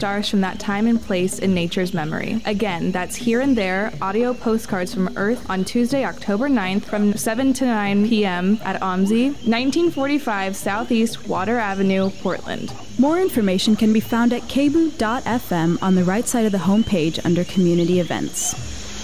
stars from that time and place in nature's memory. Again, that's Here and There, audio postcards from Earth on Tuesday, October 9th from 7 to 9 p.m. at OMSI, 1945 Southeast Water Avenue, Portland. More information can be found at kboo.fm on the right side of the homepage under Community Events.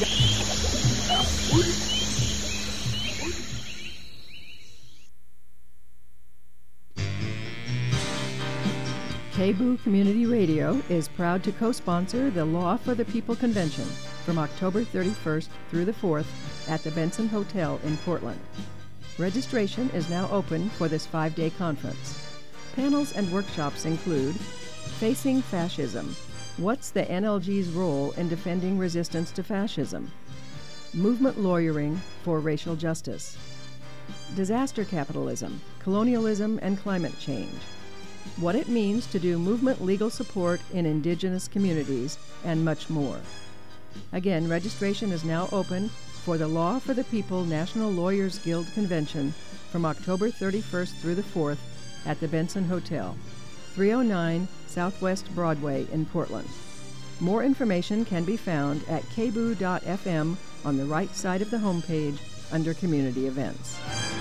KBOO Community Radio is proud to co-sponsor the Law for the People Convention from October 31st through the 4th at the Benson Hotel in Portland. Registration is now open for this 5-day conference. Panels and workshops include Facing Fascism. What's the NLG's role in defending resistance to fascism? Movement Lawyering for Racial Justice. Disaster Capitalism, Colonialism and Climate Change. What it means to do movement legal support in indigenous communities, and much more. Again, registration is now open for the Law for the People National Lawyers Guild Convention from October 31st through the 4th at the Benson Hotel, 309 Southwest Broadway in Portland. More information can be found at kboo.fm on the right side of the homepage under Community Events.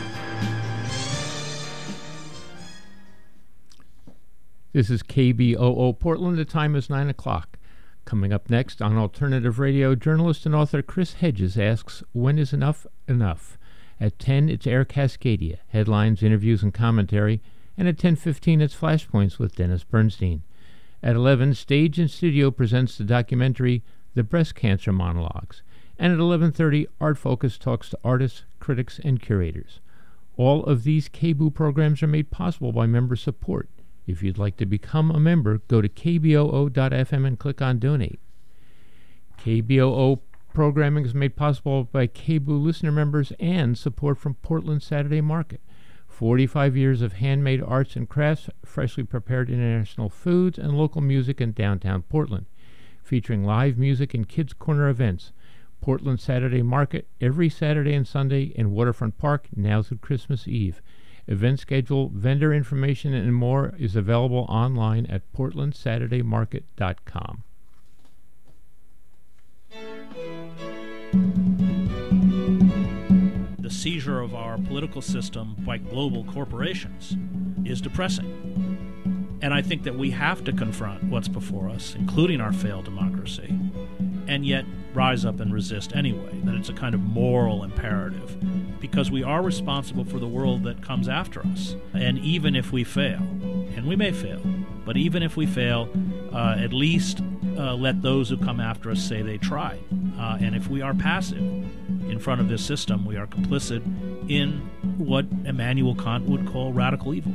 This is KBOO Portland. The time is 9 o'clock. Coming up next on Alternative Radio, journalist and author Chris Hedges asks, when is enough enough? At 10, it's Air Cascadia, headlines, interviews, and commentary. And at 10:15, it's Flashpoints with Dennis Bernstein. At 11, Stage and Studio presents the documentary The Breast Cancer Monologues. And at 11:30, Art Focus talks to artists, critics, and curators. All of these KBOO programs are made possible by member support. If you'd like to become a member, go to kboo.fm and click on Donate. KBOO programming is made possible by KBOO listener members and support from Portland Saturday Market. 45 years of handmade arts and crafts, freshly prepared international foods, and local music in downtown Portland, featuring live music and Kids Corner events. Portland Saturday Market every Saturday and Sunday in Waterfront Park, now through Christmas Eve. Event schedule, vendor information, and more is available online at portlandsaturdaymarket.com. The seizure of our political system by global corporations is depressing. And I think that we have to confront what's before us, including our failed democracy, and yet rise up and resist anyway, that it's a kind of moral imperative, because we are responsible for the world that comes after us. And even if we fail, and we may fail, but even if we fail, at least let those who come after us say they tried. And if we are passive in front of this system, we are complicit in what Immanuel Kant would call radical evil.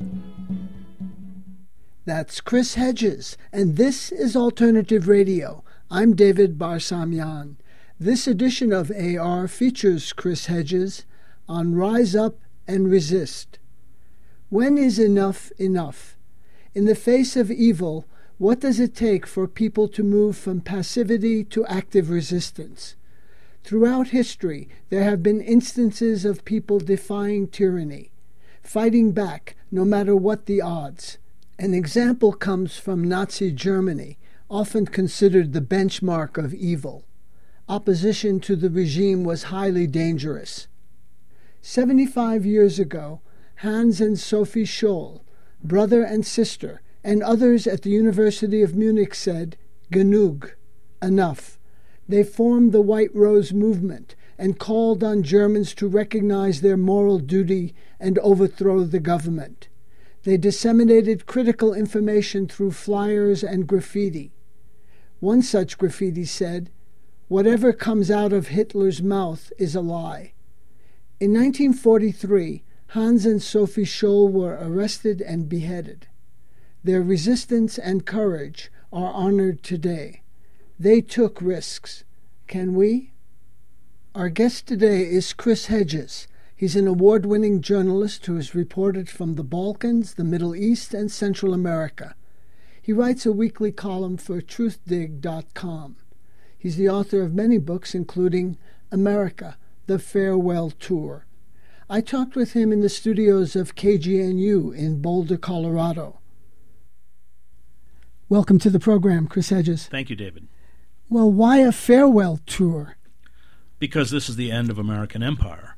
That's Chris Hedges, and this is Alternative Radio. I'm David Barsamian. This edition of AR features Chris Hedges on Rise Up and Resist. When is enough enough? In the face of evil, what does it take for people to move from passivity to active resistance? Throughout history, there have been instances of people defying tyranny, fighting back no matter what the odds. An example comes from Nazi Germany, often considered the benchmark of evil. Opposition to the regime was highly dangerous. 75 years ago, Hans and Sophie Scholl, brother and sister, and others at the University of Munich said, "Genug," enough. They formed the White Rose movement and called on Germans to recognize their moral duty and overthrow the government. They disseminated critical information through flyers and graffiti. One such graffiti said, "Whatever comes out of Hitler's mouth is a lie." In 1943, Hans and Sophie Scholl were arrested and beheaded. Their resistance and courage are honored today. They took risks. Can we? Our guest today is Chris Hedges. He's an award-winning journalist who has reported from the Balkans, the Middle East, and Central America. He writes a weekly column for truthdig.com. He's the author of many books, including America, The Farewell Tour. I talked with him in the studios of KGNU in Boulder, Colorado. Welcome to the program, Chris Hedges. Thank you, David. Well, why a farewell tour? Because this is the end of American empire.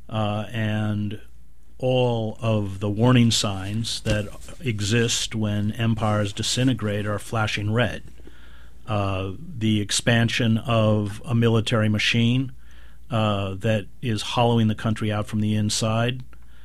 And all of the warning signs that exist when empires disintegrate are flashing red. The expansion of a military machine that is hollowing the country out from the inside,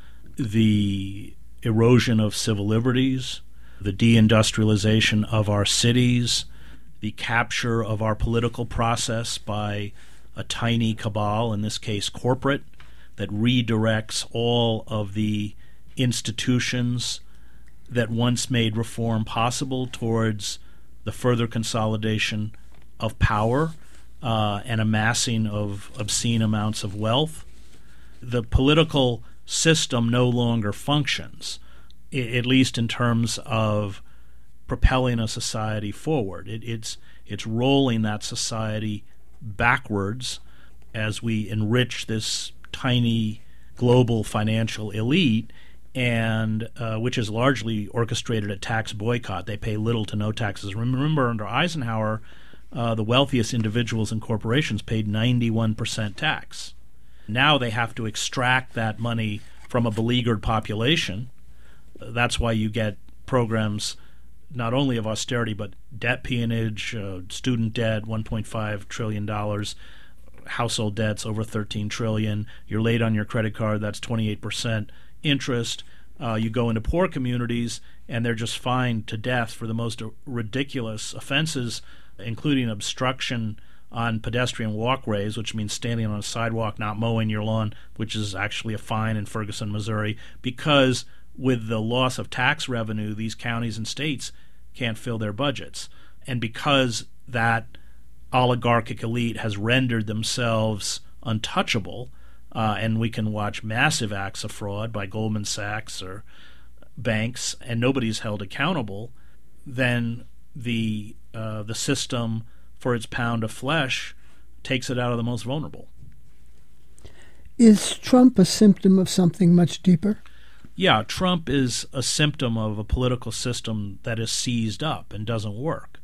the erosion of civil liberties, the deindustrialization of our cities, the capture of our political process by a tiny cabal, in this case corporate, that redirects all of the institutions that once made reform possible towards the further consolidation of power and amassing of obscene amounts of wealth. The political system no longer functions, at least in terms of propelling a society forward. It's rolling that society backwards as we enrich this tiny global financial elite, and which is largely orchestrated a tax boycott. They pay little to no taxes. Remember, under Eisenhower, the wealthiest individuals and corporations paid 91% tax. Now they have to extract that money from a beleaguered population. That's why you get programs not only of austerity but debt peonage, student debt, $1.5 trillion, household debts over $13 trillion. You're late on your credit card, that's 28% interest. You go into poor communities, and they're just fined to death for the most ridiculous offenses, including obstruction on pedestrian walkways, which means standing on a sidewalk, not mowing your lawn, which is actually a fine in Ferguson, Missouri, because with the loss of tax revenue, these counties and states can't fill their budgets. And because that oligarchic elite has rendered themselves untouchable, and we can watch massive acts of fraud by Goldman Sachs or banks, and nobody's held accountable, then the system, for its pound of flesh, takes it out of the most vulnerable. Is Trump a symptom of something much deeper? Yeah, Trump is a symptom of a political system that is seized up and doesn't work.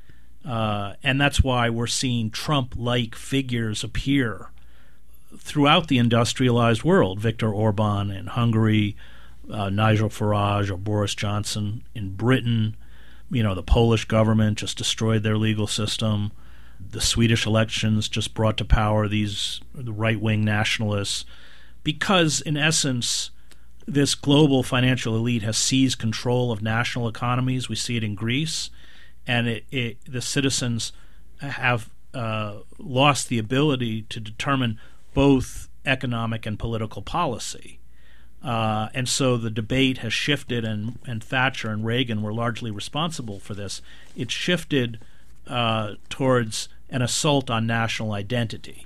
And that's why we're seeing Trump-like figures appear throughout the industrialized world. Viktor Orban in Hungary, Nigel Farage or Boris Johnson in Britain. The Polish government just destroyed their legal system. The Swedish elections just brought to power the right-wing nationalists. Because, in essence, this global financial elite has seized control of national economies. We see it in Greece. And the citizens have lost the ability to determine both economic and political policy. And so the debate has shifted, and Thatcher and Reagan were largely responsible for this. It shifted towards an assault on national identity.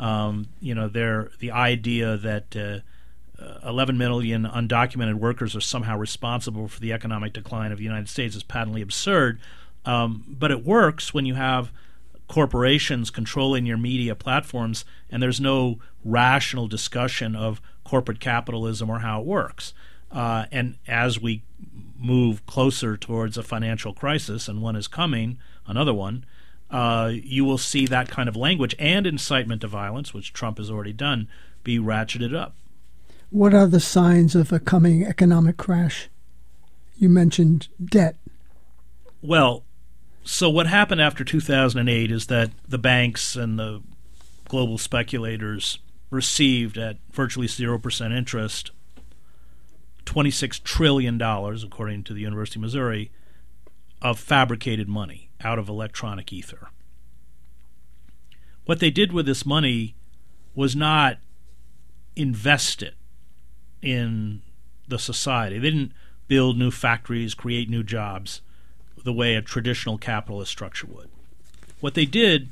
The idea that 11 million undocumented workers are somehow responsible for the economic decline of the United States is patently absurd. But it works when you have corporations controlling your media platforms and there's no rational discussion of corporate capitalism or how it works. And as we move closer towards a financial crisis, and one is coming, another one, you will see that kind of language and incitement to violence, which Trump has already done, be ratcheted up. What are the signs of a coming economic crash? You mentioned debt. Well, so what happened after 2008 is that the banks and the global speculators received at virtually 0% interest $26 trillion, according to the University of Missouri, of fabricated money out of electronic ether. What they did with this money was not invest it in the society. They didn't build new factories, create new jobs the way a traditional capitalist structure would. What they did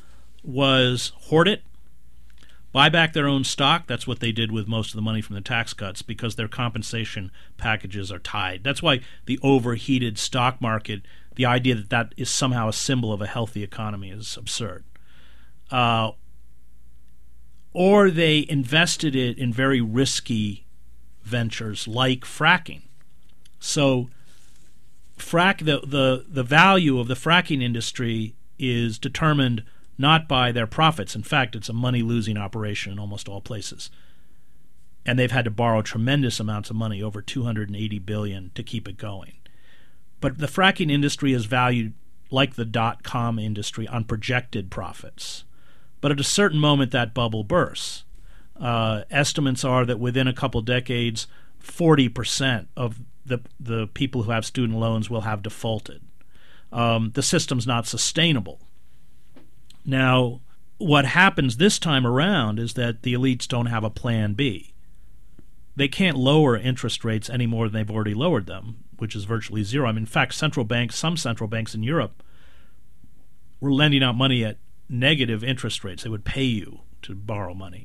was hoard it, buy back their own stock. That's what they did with most of the money from the tax cuts, because their compensation packages are tied. That's why the overheated stock market, the idea that that is somehow a symbol of a healthy economy, is absurd. Or they invested it in very risky ventures like fracking. So the value of the fracking industry is determined not by their profits. In fact, it's a money-losing operation in almost all places. And they've had to borrow tremendous amounts of money, over $280 billion, to keep it going. But the fracking industry is valued like the dot-com industry on projected profits. But at a certain moment, that bubble bursts. Estimates are that within a couple decades, 40% of the people who have student loans will have defaulted. The system's not sustainable. Now, what happens this time around is that the elites don't have a plan B. They can't lower interest rates any more than they've already lowered them, which is virtually zero. I mean, in fact, some central banks in Europe were lending out money at negative interest rates. They would pay you to borrow money.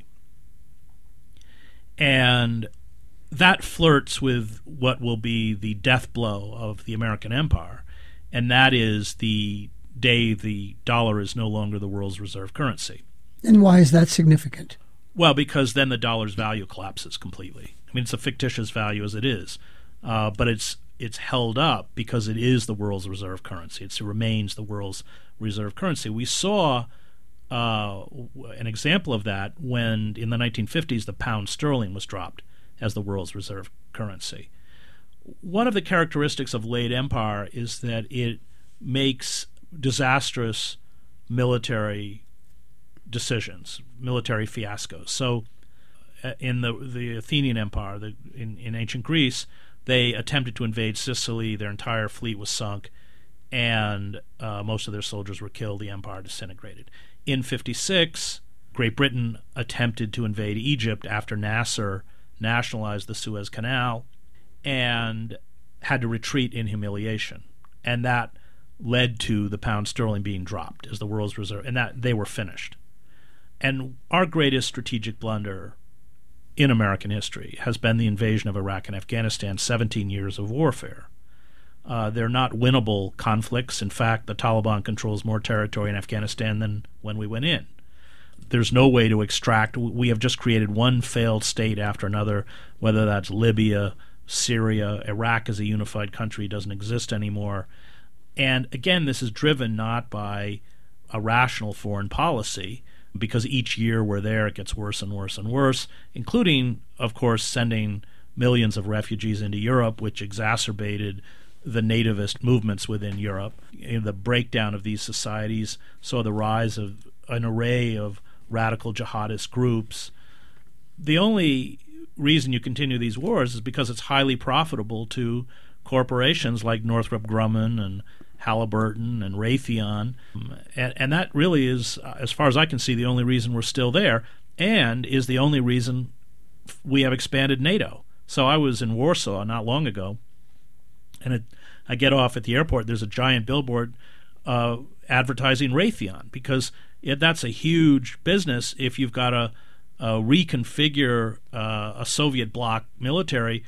And that flirts with what will be the death blow of the American empire, and that is the day the dollar is no longer the world's reserve currency. And why is that significant? Well, because then the dollar's value collapses completely. I mean, it's a fictitious value as it is, but it's held up because it is the world's reserve currency. It remains the world's reserve currency. We saw an example of that when, in the 1950s, the pound sterling was dropped as the world's reserve currency. One of the characteristics of late empire is that it makes disastrous military decisions, military fiascos. So in the Athenian Empire, in ancient Greece, they attempted to invade Sicily. Their entire fleet was sunk, and most of their soldiers were killed. The empire disintegrated. In 56, Great Britain attempted to invade Egypt after Nasser nationalized the Suez Canal and had to retreat in humiliation. And that led to the pound sterling being dropped as the world's reserve, and that they were finished. And our greatest strategic blunder in American history has been the invasion of Iraq and Afghanistan, 17 years of warfare. They're not winnable conflicts. In fact, the Taliban controls more territory in Afghanistan than when we went in. There's no way to extract. We have just created one failed state after another, whether that's Libya, Syria. Iraq as a unified country doesn't exist anymore. And again, this is driven not by a rational foreign policy, because each year we're there, it gets worse and worse and worse, including, of course, sending millions of refugees into Europe, which exacerbated the nativist movements within Europe. The breakdown of these societies saw the rise of an array of radical jihadist groups. The only reason you continue these wars is because it's highly profitable to corporations like Northrop Grumman and Halliburton and Raytheon, and that really is, as far as I can see, the only reason we're still there, and is the only reason we have expanded NATO. So I was in Warsaw not long ago, and I get off at the airport. There's a giant billboard advertising Raytheon, because that's a huge business if you've got to reconfigure a Soviet bloc military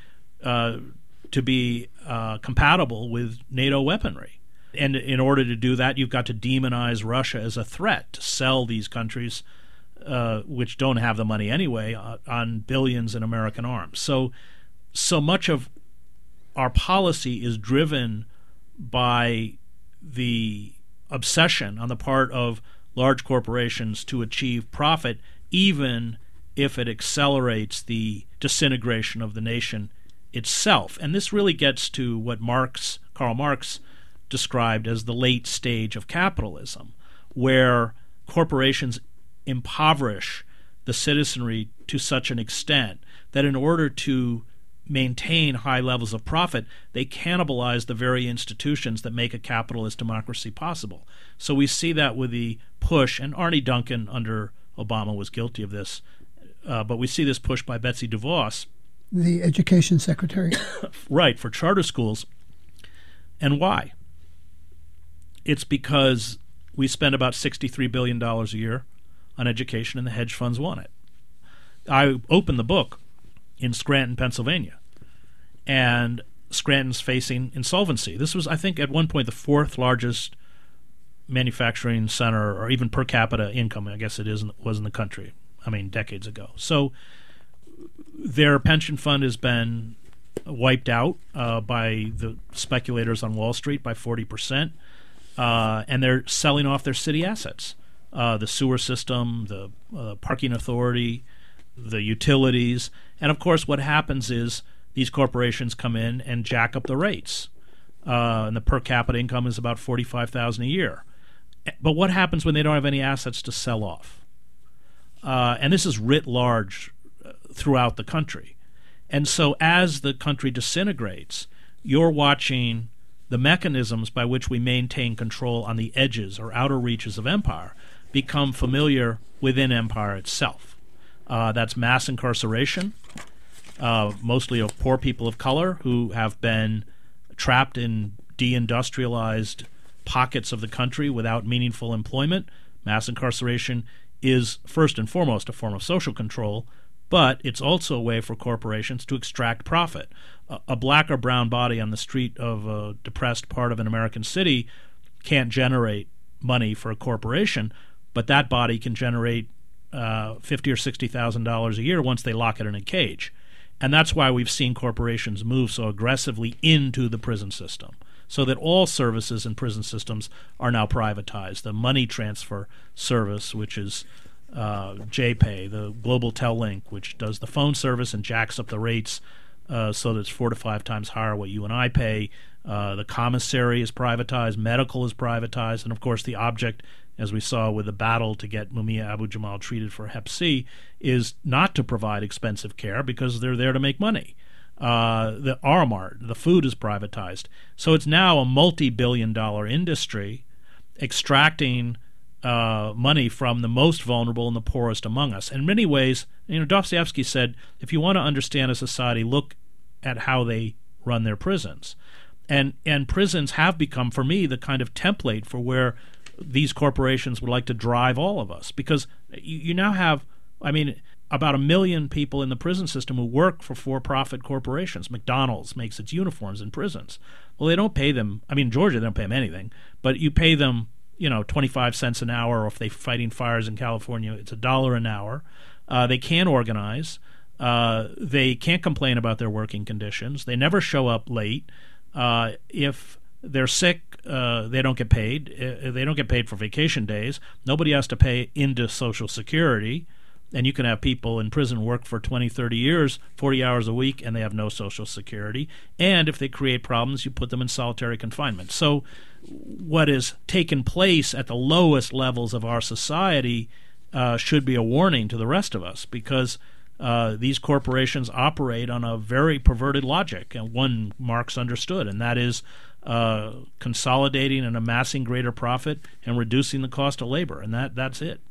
to be compatible with NATO weaponry. And in order to do that, you've got to demonize Russia as a threat, to sell these countries, which don't have the money anyway, on billions in American arms. So much of our policy is driven by the obsession on the part of large corporations to achieve profit, even if it accelerates the disintegration of the nation itself. And this really gets to what Karl Marx described as the late stage of capitalism, where corporations impoverish the citizenry to such an extent that in order to maintain high levels of profit, they cannibalize the very institutions that make a capitalist democracy possible. So we see that with the push, and Arne Duncan under Obama was guilty of this, but we see this push by Betsy DeVos, the education secretary, right, for charter schools. And why? It's because we spend about $63 billion a year on education, and the hedge funds want it. I opened the book in Scranton, Pennsylvania, and Scranton's facing insolvency. This was, I think, at one point the fourth largest manufacturing center, or even per capita income, I guess was in the country, decades ago. So their pension fund has been wiped out by the speculators on Wall Street by 40%, and they're selling off their city assets, the sewer system, the parking authority, the utilities. And, of course, what happens is these corporations come in and jack up the rates, and the per capita income is about $45,000 a year. But what happens when they don't have any assets to sell off? And this is writ large throughout the country. And so as the country disintegrates, you're watching the mechanisms by which we maintain control on the edges or outer reaches of empire become familiar within empire itself. That's mass incarceration, mostly of poor people of color who have been trapped in deindustrialized pockets of the country without meaningful employment. Mass incarceration is first and foremost a form of social control, but it's also a way for corporations to extract profit. A black or brown body on the street of a depressed part of an American city can't generate money for a corporation, but that body can generate $50,000 or $60,000 a year once they lock it in a cage. And that's why we've seen corporations move so aggressively into the prison system, so that all services in prison systems are now privatized. The money transfer service, which is JPay, the Global Tel Link, which does the phone service and jacks up the rates so that it's 4 to 5 times higher what you and I pay. The commissary is privatized, medical is privatized, and of course the object, as we saw with the battle to get Mumia Abu-Jamal treated for Hep C, is not to provide expensive care because they're there to make money. The R-Mart, the food is privatized. So it's now a multi-billion-dollar industry extracting money from the most vulnerable and the poorest among us. In many ways, Dostoevsky said, if you want to understand a society, look at how they run their prisons. And prisons have become, for me, the kind of template for where these corporations would like to drive all of us. Because you now have, about 1 million people in the prison system who work for for-profit corporations. McDonald's makes its uniforms in prisons. Well, they don't pay them. In Georgia, they don't pay them anything. But you pay them 25 cents an hour, or if they're fighting fires in California, it's $1 an hour. They can't organize. They can't complain about their working conditions. They never show up late. If they're sick, they don't get paid. They don't get paid for vacation days. Nobody has to pay into Social Security. And you can have people in prison work for 20, 30 years, 40 hours a week, and they have no Social Security. And if they create problems, you put them in solitary confinement. So what has taken place at the lowest levels of our society should be a warning to the rest of us, because these corporations operate on a very perverted logic, and one Marx understood, and that is consolidating and amassing greater profit and reducing the cost of labor, and that's it.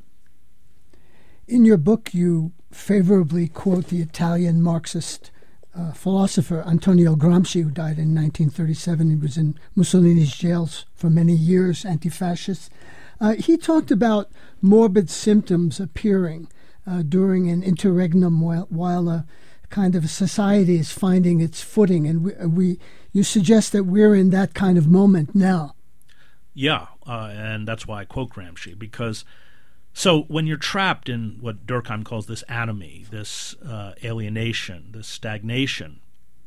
In your book, you favorably quote the Italian Marxist philosopher Antonio Gramsci, who died in 1937. He was in Mussolini's jails for many years, anti-fascist. He talked about morbid symptoms appearing during an interregnum while a kind of a society is finding its footing. And you suggest that we're in that kind of moment now. Yeah, and that's why I quote Gramsci, because so when you're trapped in what Durkheim calls this anomie, this alienation, this stagnation,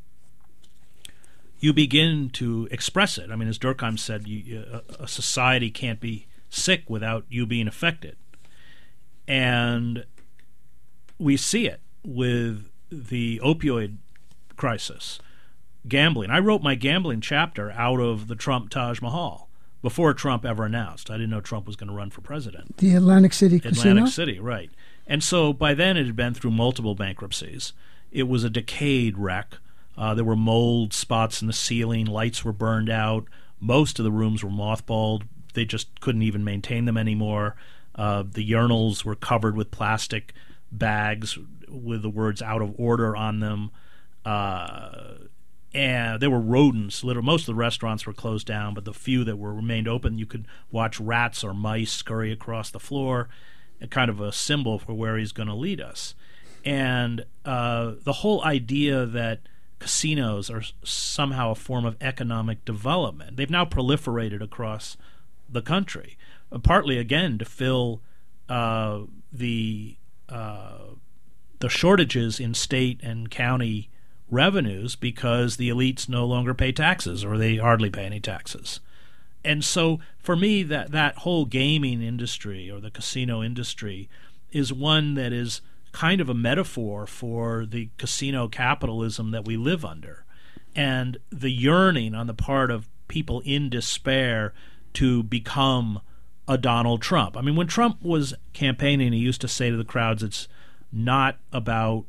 you begin to express it. As Durkheim said, a society can't be sick without you being affected. And we see it with the opioid crisis, gambling. I wrote my gambling chapter out of the Trump Taj Mahal before Trump ever announced. I didn't know Trump was going to run for president. The Atlantic City Casino? Atlantic City, right. And so by then it had been through multiple bankruptcies. It was a decayed wreck. There were mold spots in the ceiling. Lights were burned out. Most of the rooms were mothballed. They just couldn't even maintain them anymore. The urinals were covered with plastic bags with the words "out of order" on them. And there were rodents. Most of the restaurants were closed down, but the few that remained open, you could watch rats or mice scurry across the floor, a kind of a symbol for where he's going to lead us. And the whole idea that casinos are somehow a form of economic development, they've now proliferated across the country, partly, again, to fill the shortages in state and county revenues because the elites no longer pay taxes, or they hardly pay any taxes. And so for me, that whole gaming industry or the casino industry is one that is kind of a metaphor for the casino capitalism that we live under, and the yearning on the part of people in despair to become a Donald Trump. I mean, when Trump was campaigning, he used to say to the crowds, it's not about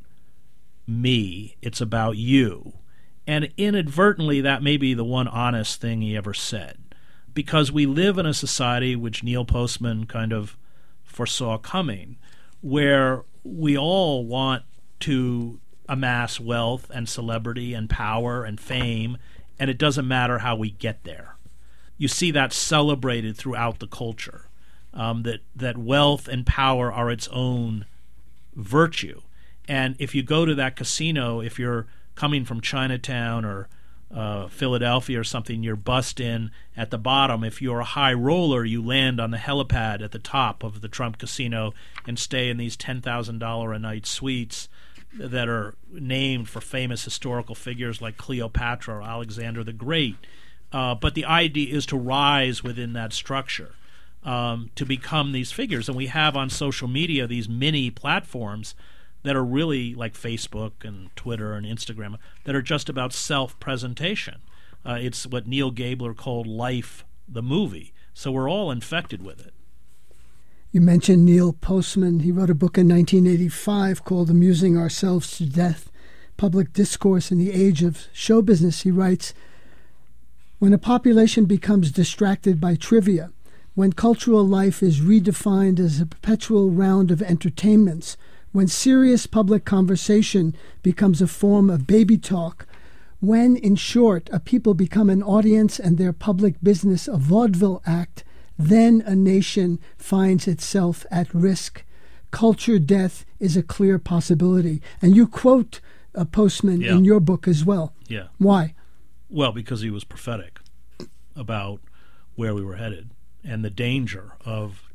me, it's about you. And inadvertently, that may be the one honest thing he ever said, because we live in a society which Neil Postman kind of foresaw coming, where we all want to amass wealth and celebrity and power and fame, and it doesn't matter how we get there. You see that celebrated throughout the culture, that wealth and power are its own virtue. And if you go to that casino, if you're coming from Chinatown or Philadelphia or something, you're bussed in at the bottom. If you're a high roller, you land on the helipad at the top of the Trump casino and stay in these $10,000 a night suites that are named for famous historical figures like Cleopatra or Alexander the Great. But the idea is to rise within that structure, to become these figures. And we have on social media these mini platforms that are really like Facebook and Twitter and Instagram, that are just about self-presentation. It's what Neil Gabler called life, the movie. So we're all infected with it. You mentioned Neil Postman. He wrote a book in 1985 called Amusing Ourselves to Death, Public Discourse in the Age of Show Business. He writes, when a population becomes distracted by trivia, when cultural life is redefined as a perpetual round of entertainments, when serious public conversation becomes a form of baby talk, when, in short, a people become an audience and their public business a vaudeville act, then a nation finds itself at risk. Culture death is a clear possibility. And you quote Postman in your book as well. Yeah. Why? Well, because he was prophetic about where we were headed and the danger of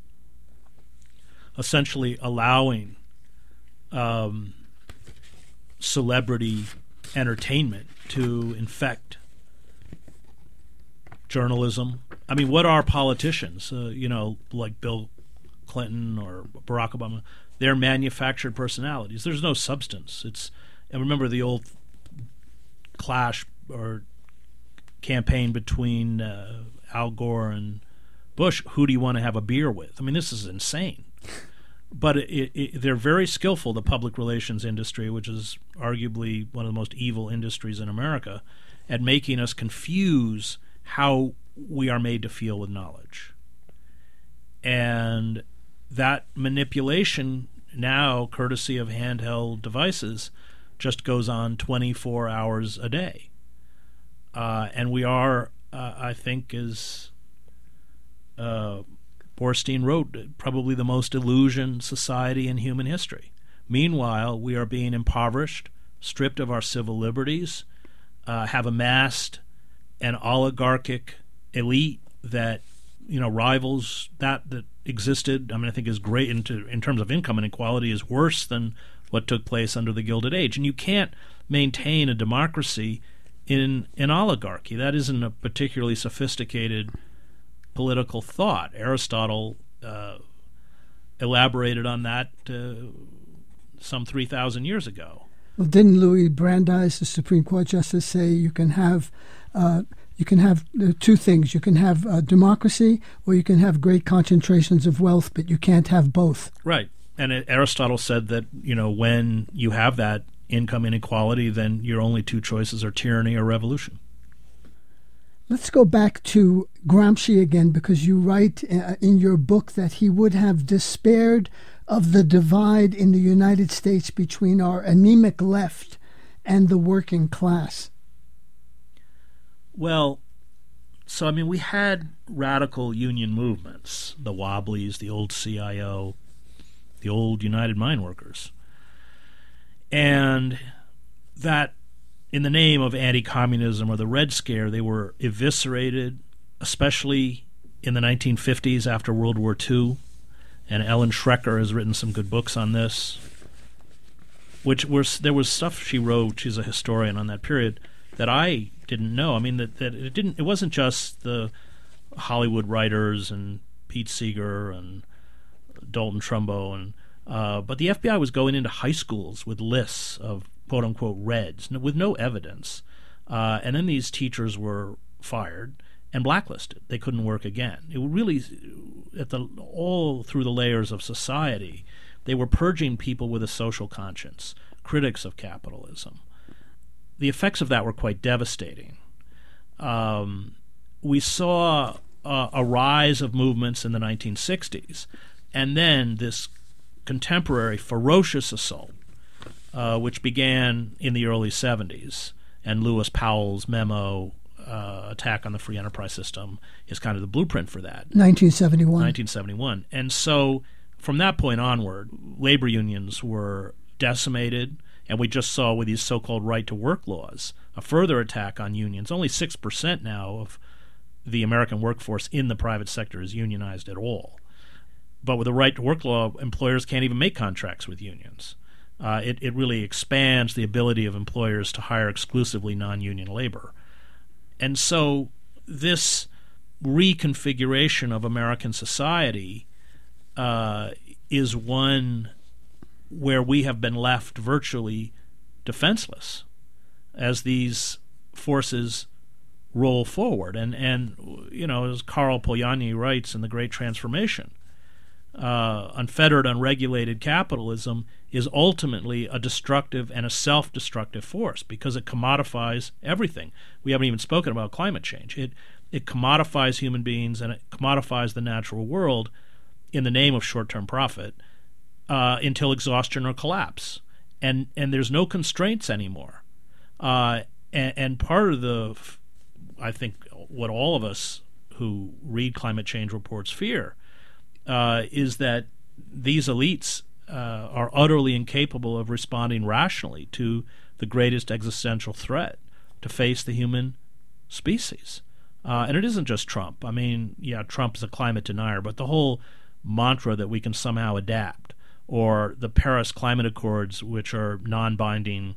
essentially allowing celebrity entertainment to infect journalism. I mean, what are politicians, like Bill Clinton or Barack Obama? They're manufactured personalities. There's no substance. And remember the old clash or campaign between Al Gore and Bush. Who do you want to have a beer with? I mean, this is insane. But they're very skillful, the public relations industry, which is arguably one of the most evil industries in America, at making us confuse how we are made to feel with knowledge. And that manipulation now, courtesy of handheld devices, just goes on 24 hours a day. And we are, I think, as Borstein wrote, probably the most illusioned society in human history. Meanwhile, we are being impoverished, stripped of our civil liberties, have amassed an oligarchic elite that rivals that existed. I mean, I think is great in terms of income inequality, is worse than what took place under the Gilded Age. And you can't maintain a democracy in an oligarchy. That isn't a particularly sophisticated political thought. Aristotle elaborated on that some 3,000 years ago. Well, didn't Louis Brandeis, the Supreme Court Justice, say you can have two things? You can have democracy, or you can have great concentrations of wealth, but you can't have both. Right. And Aristotle said that when you have that income inequality, then your only two choices are tyranny or revolution. Let's go back to Gramsci again, because you write in your book that he would have despaired of the divide in the United States between our anemic left and the working class. Well, so I mean, we had radical union movements, the Wobblies, the old CIO, the old United Mine Workers, and that in the name of anti-communism or the Red Scare, they were eviscerated, especially in the 1950s after World War II. And Ellen Schrecker has written some good books on this. there was stuff she wrote. She's a historian on that period that I didn't know. I mean, that it wasn't just the Hollywood writers and Pete Seeger and Dalton Trumbo but the FBI was going into high schools with lists of quote unquote Reds with no evidence, and then these teachers were fired and blacklisted. They couldn't work again. It really, all through the layers of society, they were purging people with a social conscience, critics of capitalism. The effects of that were quite devastating. We saw a rise of movements in the 1960s, and then this contemporary ferocious assault, which began in the early 70s, and Lewis Powell's memo, Attack on the Free Enterprise System, is kind of the blueprint for that. 1971. And so from that point onward, labor unions were decimated, and we just saw with these so-called right-to-work laws a further attack on unions. Only 6% now of the American workforce in the private sector is unionized at all. But with the right-to-work law, employers can't even make contracts with unions. It really expands the ability of employers to hire exclusively non-union labor. And so this reconfiguration of American society is one where we have been left virtually defenseless as these forces roll forward. And you know, as Karl Polanyi writes in The Great Transformation, unfettered, unregulated capitalism is ultimately a destructive and a self-destructive force because it commodifies everything. We haven't even spoken about climate change. It commodifies human beings and it commodifies the natural world in the name of short-term profit until exhaustion or collapse. And there's no constraints anymore. And part of I think what all of us who read climate change reports fear is that these elites are utterly incapable of responding rationally to the greatest existential threat to face the human species. And it isn't just Trump. I mean, yeah, Trump is a climate denier, but the whole mantra that we can somehow adapt, or the Paris Climate Accords, which are non-binding,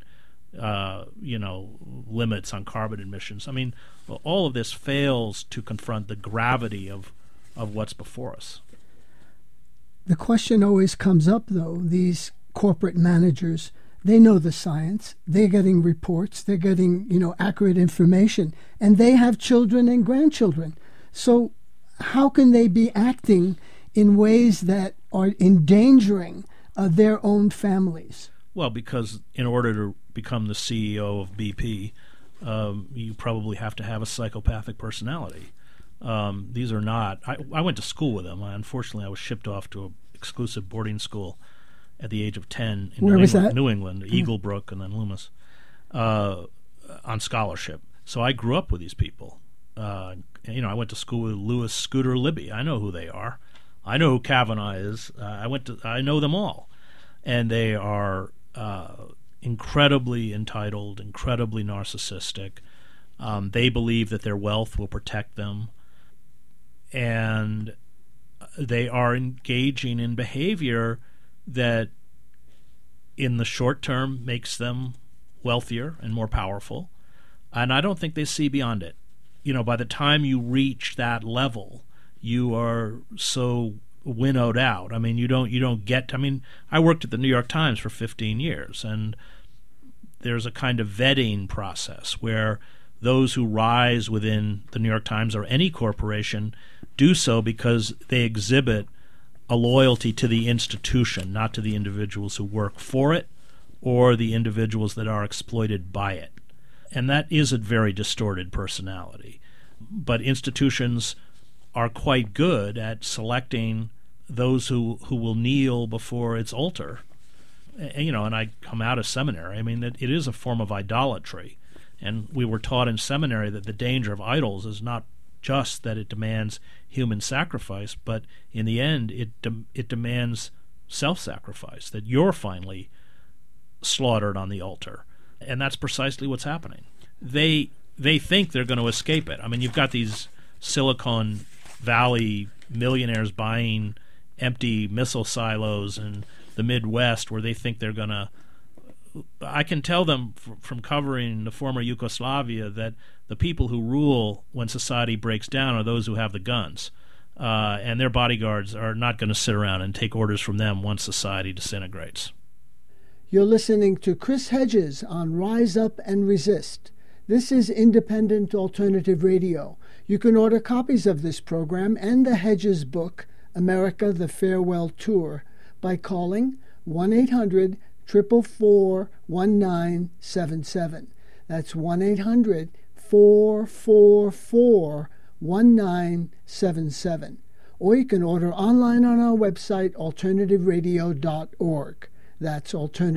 limits on carbon emissions. I mean, all of this fails to confront the gravity of what's before us. The question always comes up, though. These corporate managers, they know the science. They're getting reports. They're getting, accurate information. And they have children and grandchildren. So how can they be acting in ways that are endangering their own families? Well, because in order to become the CEO of BP, you probably have to have a psychopathic personality. These are not. I went to school with them. Unfortunately, I was shipped off to an exclusive boarding school at the age of 10 in New England, Eaglebrook and then Loomis, on scholarship. So I grew up with these people. I went to school with Lewis, Scooter, Libby. I know who they are. I know who Kavanaugh is. I know them all, and they are incredibly entitled, incredibly narcissistic. They believe that their wealth will protect them. And they are engaging in behavior that in the short term makes them wealthier and more powerful. And I don't think they see beyond it. By the time you reach that level, you are so winnowed out. I mean, you don't get. I mean, I worked at the New York Times for 15 years, and there's a kind of vetting process where those who rise within the New York Times or any corporation do so because they exhibit a loyalty to the institution, not to the individuals who work for it or the individuals that are exploited by it. And that is a very distorted personality. But institutions are quite good at selecting those who will kneel before its altar. And I come out of seminary. I mean, it is a form of idolatry. And we were taught in seminary that the danger of idols is not just that it demands human sacrifice, but in the end it demands self-sacrifice, that you're finally slaughtered on the altar. And that's precisely what's happening. They think they're going to escape it. I mean, you've got these Silicon Valley millionaires buying empty missile silos in the Midwest where they think they're going to I can tell them from covering the former Yugoslavia that the people who rule when society breaks down are those who have the guns. And their bodyguards are not going to sit around and take orders from them once society disintegrates. You're listening to Chris Hedges on Rise Up and Resist. This is Independent Alternative Radio. You can order copies of this program and the Hedges book, America, the Farewell Tour, by calling 1-800-444-1977. That's 1-800-444-1977. Or you can order online on our website, alternativeradio.org. That's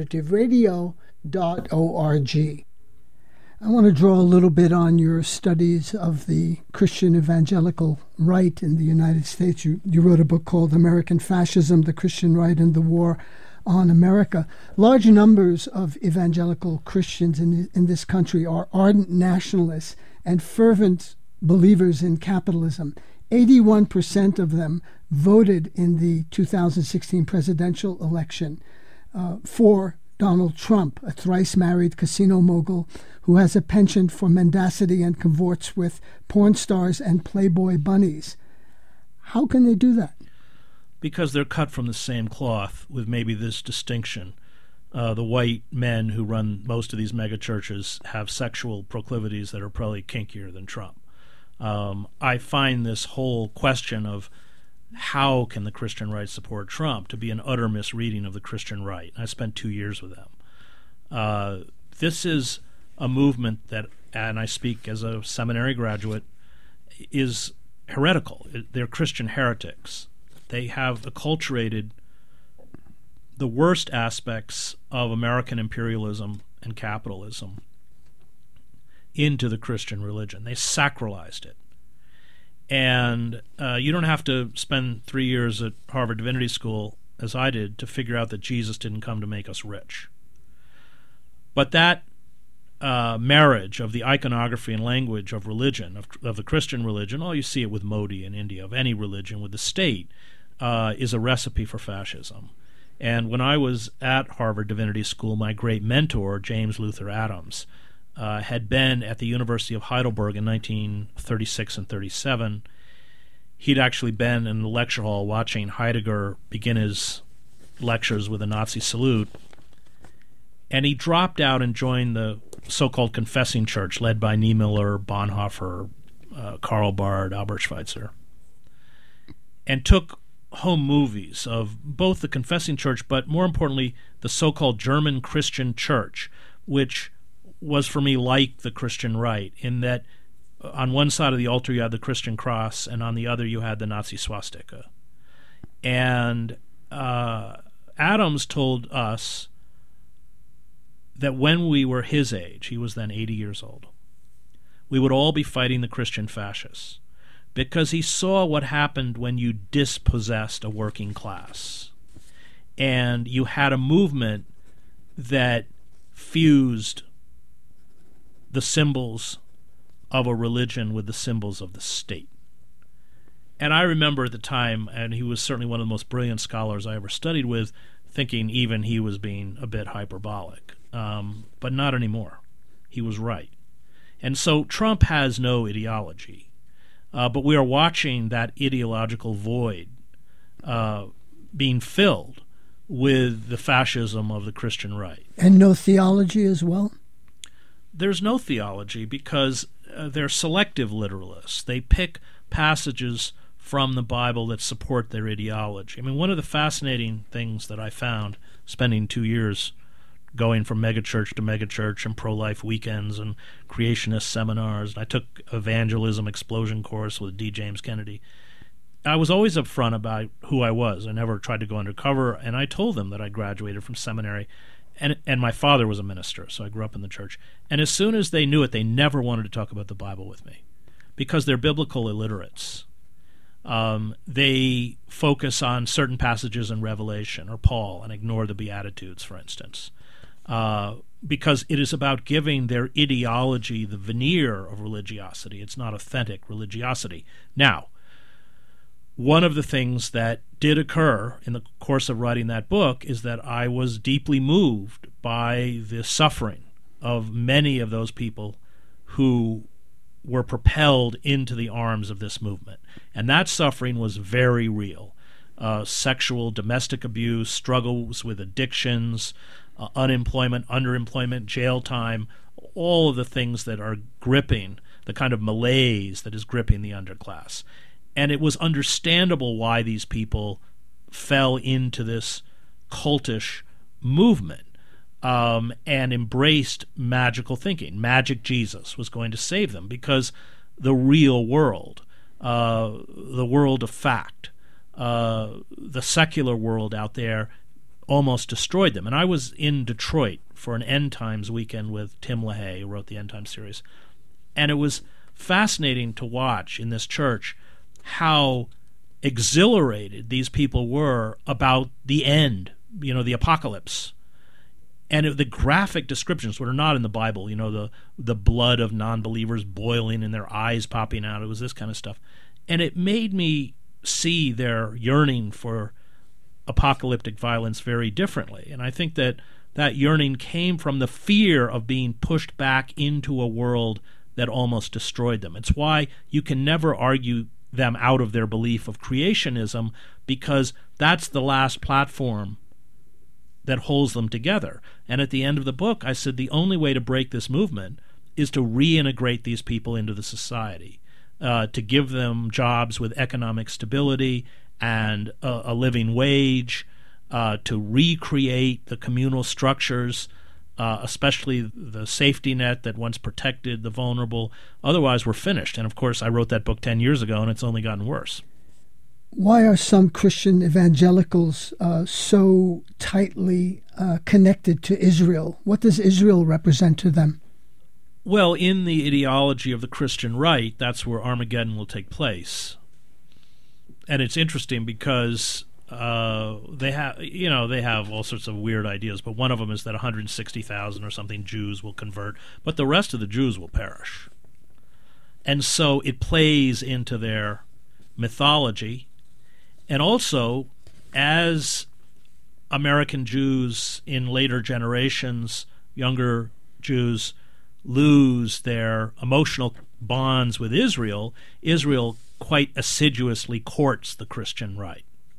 alternativeradio.org. I want to draw a little bit on your studies of the Christian evangelical right in the United States. You wrote a book called American Fascism, the Christian Right and the War on America. Large numbers of evangelical Christians in this country are ardent nationalists and fervent believers in capitalism. 81% of them voted in the 2016 presidential election for Donald Trump, a thrice-married casino mogul who has a penchant for mendacity and cavorts with porn stars and Playboy bunnies. How can they do that? Because they're cut from the same cloth, with maybe this distinction. The white men who run most of these megachurches have sexual proclivities that are probably kinkier than Trump. I find this whole question of how can the Christian right support Trump to be an utter misreading of the Christian right. I spent 2 years with them. This is a movement that, and I speak as a seminary graduate, is heretical. They're Christian heretics. They have acculturated the worst aspects of American imperialism and capitalism into the Christian religion. They sacralized it. And you don't have to spend 3 years at Harvard Divinity School, as I did, to figure out that Jesus didn't come to make us rich. But that marriage of the iconography and language of religion, of the Christian religion, you see it with Modi in India, of any religion, with the state, is a recipe for fascism. And when I was at Harvard Divinity School, my great mentor, James Luther Adams, had been at the University of Heidelberg in 1936 and 37. He'd actually been in the lecture hall watching Heidegger begin his lectures with a Nazi salute. And he dropped out and joined the so-called confessing church led by Niemöller, Bonhoeffer, Karl Barth, Albert Schweitzer, and took home movies of both the confessing church, but more importantly, the so-called German Christian church, which was for me like the Christian right, in that on one side of the altar you had the Christian cross, and on the other you had the Nazi swastika. And Adams told us that when we were his age, he was then 80 years old, we would all be fighting the Christian fascists, because he saw what happened when you dispossessed a working class. And you had a movement that fused the symbols of a religion with the symbols of the state. And I remember at the time, and he was certainly one of the most brilliant scholars I ever studied with, thinking even he was being a bit hyperbolic. But not anymore. He was right. And so Trump has no ideology. But we are watching that ideological void being filled with the fascism of the Christian right. And no theology as well? There's no theology because they're selective literalists. They pick passages from the Bible that support their ideology. I mean, one of the fascinating things that I found spending 2 years going from megachurch to megachurch and pro-life weekends and creationist seminars. I took evangelism explosion course with D. James Kennedy. I was always upfront about who I was. I never tried to go undercover, and I told them that I graduated from seminary, and my father was a minister, so I grew up in the church. And as soon as they knew it, they never wanted to talk about the Bible with me because they're biblical illiterates. They focus on certain passages in Revelation or Paul and ignore the Beatitudes, for instance. Because it is about giving their ideology the veneer of religiosity. It's not authentic religiosity. Now, one of the things that did occur in the course of writing that book is that I was deeply moved by the suffering of many of those people who were propelled into the arms of this movement. And that suffering was very real. Sexual, domestic abuse, struggles with addictions, unemployment, underemployment, jail time, all of the things that are gripping, the kind of malaise that is gripping the underclass. And it was understandable why these people fell into this cultish movement and embraced magical thinking. Magic Jesus was going to save them because the real world, the world of fact, the secular world out there almost destroyed them. And I was in Detroit for an End Times weekend with Tim LaHaye, who wrote the End Times series. And it was fascinating to watch in this church how exhilarated these people were about the end, the apocalypse. And the graphic descriptions were not in the Bible, the blood of non-believers boiling and their eyes popping out. It was this kind of stuff. And it made me see their yearning for apocalyptic violence very differently. And I think that yearning came from the fear of being pushed back into a world that almost destroyed them. It's why you can never argue them out of their belief of creationism, because that's the last platform that holds them together. And at the end of the book, I said the only way to break this movement is to reintegrate these people into the society, to give them jobs with economic stability and a living wage, to recreate the communal structures, especially the safety net that once protected the vulnerable. Otherwise, we're finished. And of course, I wrote that book 10 years ago, and it's only gotten worse. Why are some Christian evangelicals so tightly connected to Israel? What does Israel represent to them? Well, in the ideology of the Christian right, that's where Armageddon will take place. And it's interesting because they have all sorts of weird ideas, but one of them is that 160,000 or something Jews will convert, but the rest of the Jews will perish. And so it plays into their mythology. And also, as American Jews in later generations, younger Jews, lose their emotional bonds with Israel, Israel quite assiduously courts the Christian right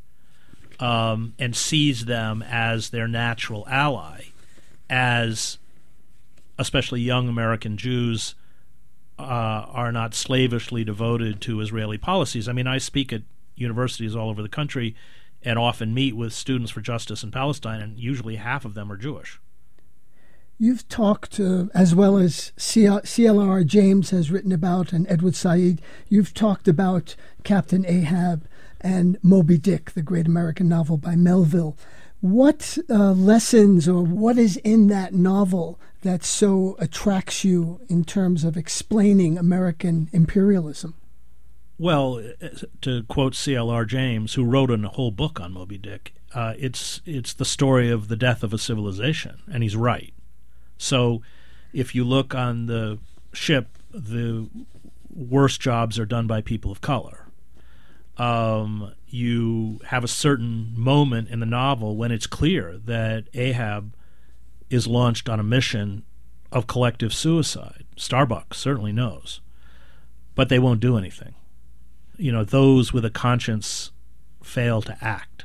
and sees them as their natural ally, as especially young American Jews are not slavishly devoted to Israeli policies. I mean, I speak at universities all over the country and often meet with students for justice in Palestine, and usually half of them are Jewish. You've talked, as well as C.L.R. James has written about, and Edward Said, you've talked about Captain Ahab and Moby Dick, the great American novel by Melville. What lessons or what is in that novel that so attracts you in terms of explaining American imperialism? Well, to quote C.L.R. James, who wrote a whole book on Moby Dick, it's the story of the death of a civilization, and he's right. So if you look on the ship, the worst jobs are done by people of color. You have a certain moment in the novel when it's clear that Ahab is launched on a mission of collective suicide. Starbuck certainly knows. But they won't do anything. Those with a conscience fail to act.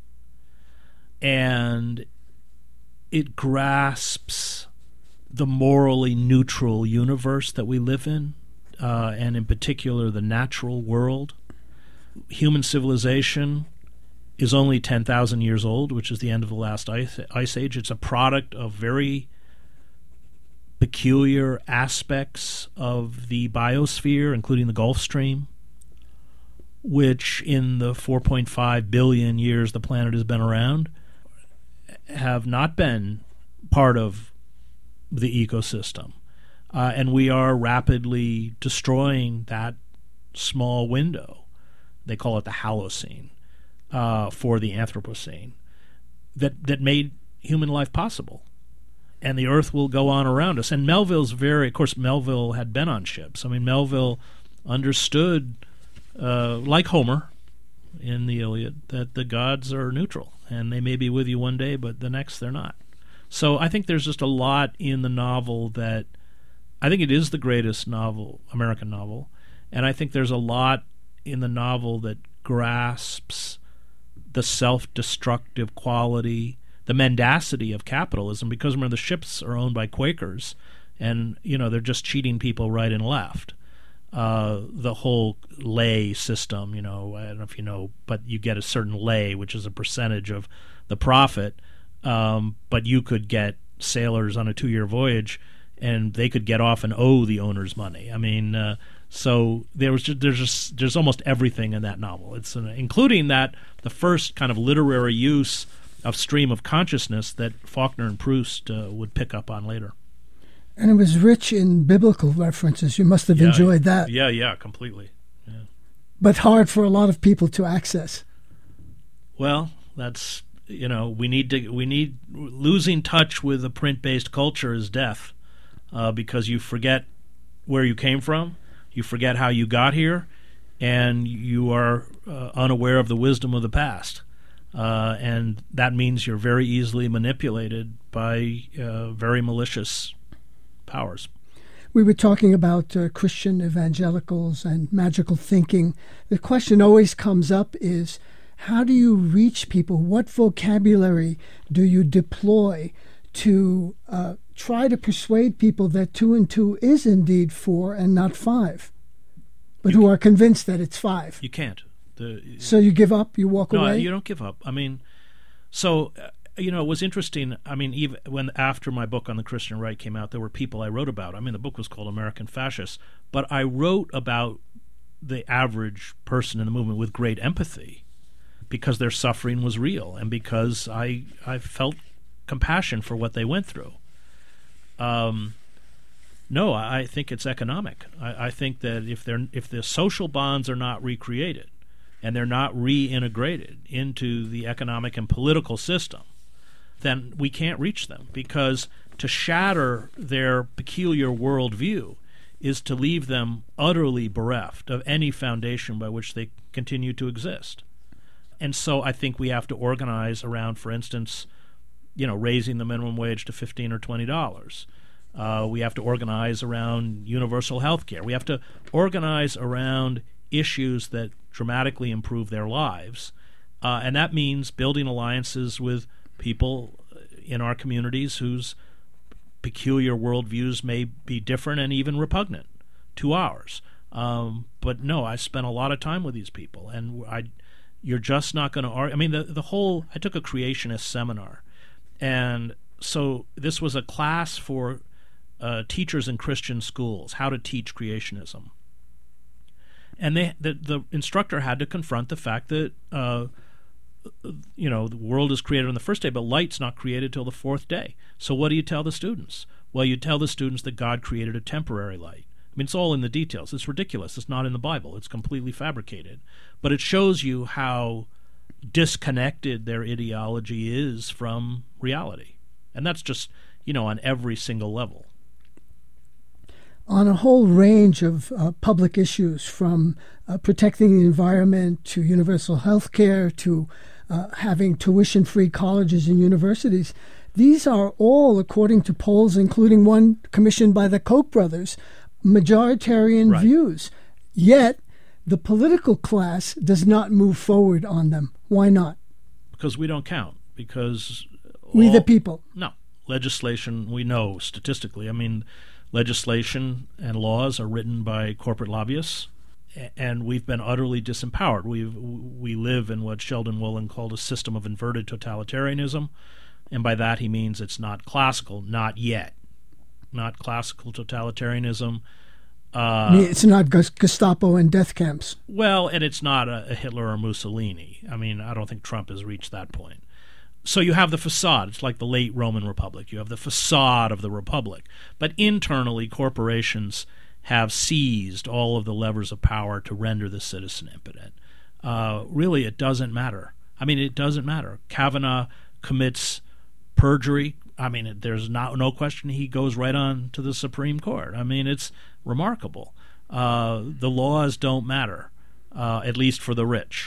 And it grasps the morally neutral universe that we live in, and in particular the natural world. Human civilization is only 10,000 years old, which is the end of the last ice age. It's a product of very peculiar aspects of the biosphere, including the Gulf Stream, which in the 4.5 billion years the planet has been around have not been part of the ecosystem. And we are rapidly destroying that small window. They call it the Holocene for the Anthropocene that made human life possible. And the Earth will go on around us. And Melville's of course, Melville had been on ships. I mean, Melville understood, like Homer, in the Iliad that the gods are neutral, and they may be with you one day, but the next they're not. So I think there's just a lot in the novel that I think it is the greatest novel, American novel, and I think there's a lot in the novel that grasps the self-destructive quality, the mendacity of capitalism, because remember the ships are owned by Quakers, and they're just cheating people right and left. The whole lay system, I don't know if you know, but you get a certain lay, which is a percentage of the profit, but you could get sailors on a 2-year voyage, and they could get off and owe the owners money. I mean, so there's almost everything in that novel. It's including the first kind of literary use of stream of consciousness that Faulkner and Proust would pick up on later. And it was rich in biblical references. You must have enjoyed that. Yeah, completely. Yeah. But hard for a lot of people to access. Well, that's we need losing touch with a print-based culture is death, because you forget where you came from, you forget how you got here, and you are unaware of the wisdom of the past. And that means you're very easily manipulated by very malicious powers. We were talking about Christian evangelicals and magical thinking. The question always comes up is, how do you reach people? What vocabulary do you deploy to try to persuade people that 2 and 2 is indeed 4 and not 5, but who are convinced that it's 5? You can't. So you give up? You walk away? No, you don't give up. I mean, so... it was interesting. I mean, even after my book on the Christian right came out, there were people I wrote about. I mean, the book was called American Fascists, but I wrote about the average person in the movement with great empathy because their suffering was real and because I felt compassion for what they went through. No, I think it's economic. I think that if the social bonds are not recreated and they're not reintegrated into the economic and political system, then we can't reach them, because to shatter their peculiar worldview is to leave them utterly bereft of any foundation by which they continue to exist. And so I think we have to organize around, for instance, raising the minimum wage to $15 or $20. We have to organize around universal health care. We have to organize around issues that dramatically improve their lives. And that means building alliances with people in our communities whose peculiar worldviews may be different and even repugnant to ours. But no, I spent a lot of time with these people, and you're just not going to argue. I mean, I took a creationist seminar, and so this was a class for teachers in Christian schools, how to teach creationism. And the instructor had to confront the fact that the world is created on the first day, but light's not created till the 4th day. So what do you tell the students? Well, you tell the students that God created a temporary light. I mean, it's all in the details. It's ridiculous. It's not in the Bible. It's completely fabricated. But it shows you how disconnected their ideology is from reality. And that's just, on every single level. On a whole range of public issues, from protecting the environment to universal health care to having tuition-free colleges and universities. These are all, according to polls, including one commissioned by the Koch brothers, majoritarian views. Yet, the political class does not move forward on them. Why not? Because we don't count. Because we the people. No. Legislation, we know statistically. I mean, legislation and laws are written by corporate lobbyists, and we've been utterly disempowered. We live in what Sheldon Wolin called a system of inverted totalitarianism, and by that he means it's not classical, not yet. Not classical totalitarianism. It's not Gestapo and death camps. Well, and it's not a Hitler or Mussolini. I mean, I don't think Trump has reached that point. So you have the facade. It's like the late Roman Republic. You have the facade of the Republic. But internally, corporations have seized all of the levers of power to render the citizen impotent. Really, it doesn't matter. I mean, it doesn't matter. Kavanaugh commits perjury. I mean, there's no question he goes right on to the Supreme Court. I mean, it's remarkable. The laws don't matter, at least for the rich.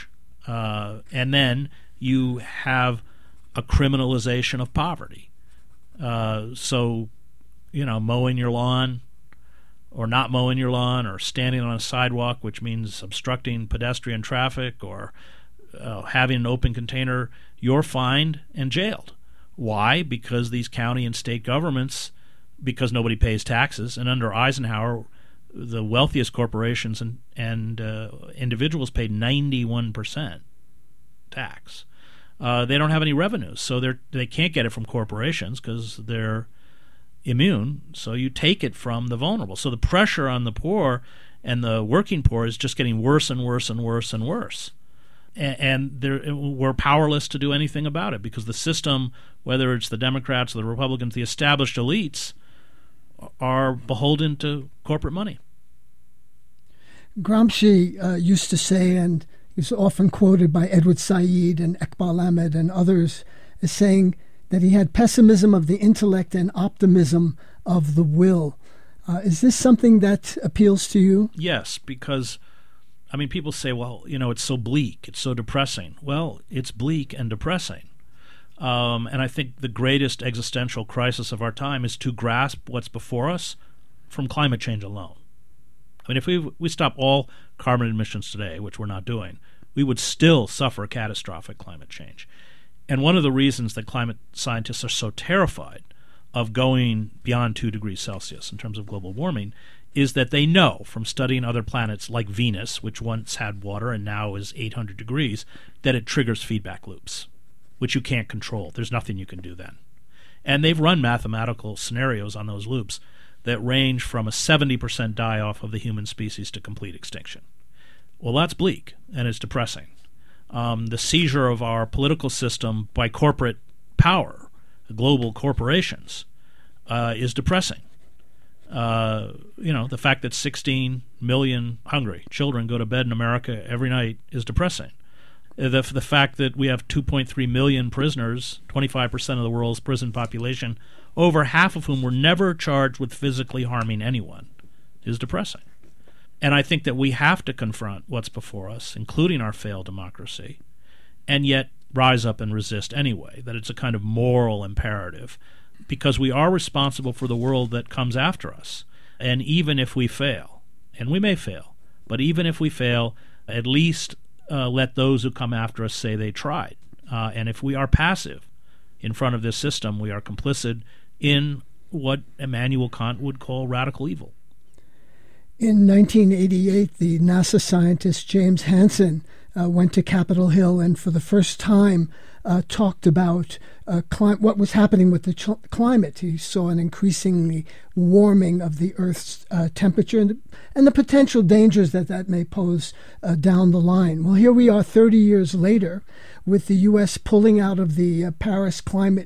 And then you have a criminalization of poverty. So, mowing your lawn or not mowing your lawn or standing on a sidewalk, which means obstructing pedestrian traffic, or having an open container, you're fined and jailed. Why? Because these county and state governments, because nobody pays taxes, and under Eisenhower, the wealthiest corporations and individuals paid 91% tax. They don't have any revenues, so they can't get it from corporations because they're immune. So you take it from the vulnerable. So the pressure on the poor and the working poor is just getting worse and worse and worse and worse. And we're powerless to do anything about it because the system, whether it's the Democrats or the Republicans, the established elites, are beholden to corporate money. Gramsci used to say, and he's often quoted by Edward Said and Iqbal Ahmed and others, as saying that he had pessimism of the intellect and optimism of the will. Is this something that appeals to you? Yes, because people say, well, it's so bleak, it's so depressing. Well, it's bleak and depressing. And I think the greatest existential crisis of our time is to grasp what's before us from climate change alone. If we stop all carbon emissions today, which we're not doing, we would still suffer catastrophic climate change. And one of the reasons that climate scientists are so terrified of going beyond 2 degrees Celsius in terms of global warming is that they know from studying other planets like Venus, which once had water and now is 800 degrees, that it triggers feedback loops, which you can't control. There's nothing you can do then. And they've run mathematical scenarios on those loops that range from a 70% die-off of the human species to complete extinction. Well, that's bleak, and it's depressing. The seizure of our political system by corporate power, global corporations, is depressing. The fact that 16 million hungry children go to bed in America every night is depressing. The fact that we have 2.3 million prisoners, 25% of the world's prison population, over half of whom were never charged with physically harming anyone, is depressing. And I think that we have to confront what's before us, including our failed democracy, and yet rise up and resist anyway, that it's a kind of moral imperative, because we are responsible for the world that comes after us. And even if we fail, and we may fail, but even if we fail, at least let those who come after us say they tried. And if we are passive in front of this system, we are complicit in what Immanuel Kant would call radical evil. In 1988, the NASA scientist James Hansen went to Capitol Hill and for the first time talked about what was happening with the climate. He saw an increasingly warming of the Earth's temperature and the potential dangers that may pose down the line. Well, here we are 30 years later with the U.S. pulling out of the Paris Climate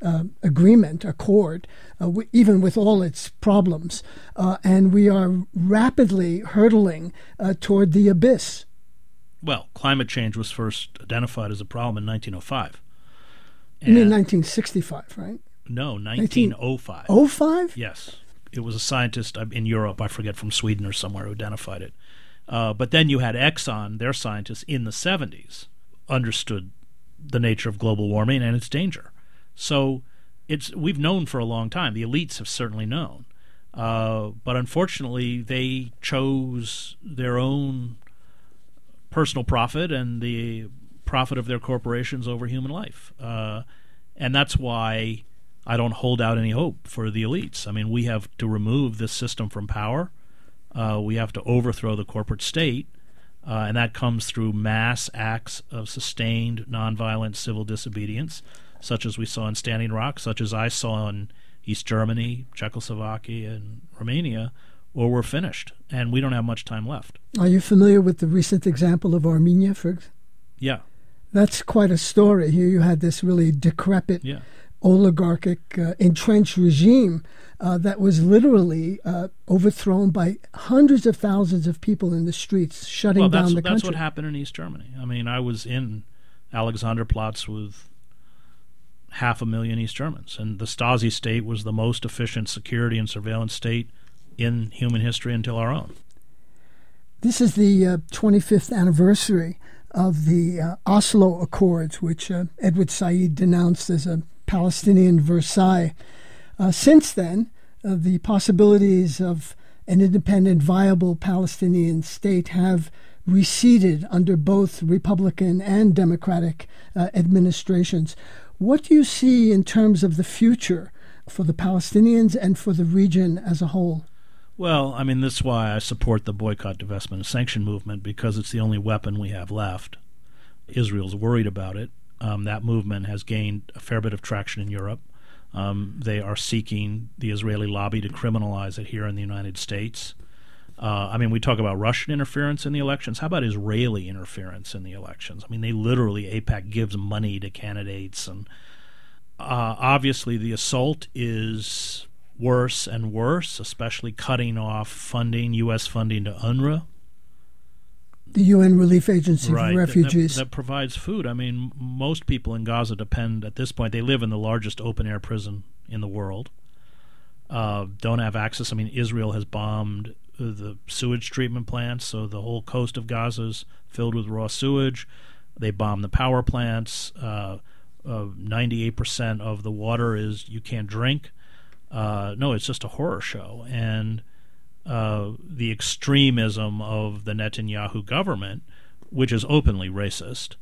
Accord, even with all its problems, and we are rapidly hurtling toward the abyss. Well, climate change was first identified as a problem in 1905. You mean 1965, right? No, 1905. 1905? Yes. It was a scientist in Europe, I forget, from Sweden or somewhere, who identified it. But then you had Exxon, their scientists, in the 70s, understood the nature of global warming and its danger. So we've known for a long time. The elites have certainly known. But unfortunately, they chose their own personal profit and the profit of their corporations over human life. And that's why I don't hold out any hope for the elites. We have to remove this system from power. We have to overthrow the corporate state. And that comes through mass acts of sustained nonviolent civil disobedience, such as we saw in Standing Rock, such as I saw in East Germany, Czechoslovakia, and Romania, or we're finished, and we don't have much time left. Are you familiar with the recent example of Armenia, for example? Yeah. That's quite a story. Here you had this really decrepit, oligarchic, entrenched regime that was literally overthrown by hundreds of thousands of people in the streets, shutting down the country. That's what happened in East Germany. I was in Alexanderplatz with 500,000 East Germans, and the Stasi state was the most efficient security and surveillance state in human history until our own. This is the 25th anniversary of the Oslo Accords, which Edward Said denounced as a Palestinian Versailles. Since then, the possibilities of an independent, viable Palestinian state have receded under both Republican and Democratic administrations. What do you see in terms of the future for the Palestinians and for the region as a whole? Well, I mean, that's why I support the boycott, divestment, and sanction movement, because it's the only weapon we have left. Israel's worried about it. That movement has gained a fair bit of traction in Europe. They are seeking the Israeli lobby to criminalize it here in the United States. I mean, we talk about Russian interference in the elections. How about Israeli interference in the elections? I mean, they literally, AIPAC gives money to candidates. And obviously the assault is worse and worse, especially cutting off funding, U.S. funding to UNRWA. The UN Relief Agency for Refugees. That provides food. I mean, most people in Gaza depend, at this point, they live in the largest open-air prison in the world, don't have access. I mean, Israel has bombed the sewage treatment plants, so the whole coast of Gaza is filled with raw sewage. They bomb the power plants. 98% of the water is you can't drink. No, it's just a horror show. And the extremism of the Netanyahu government, which is openly racist,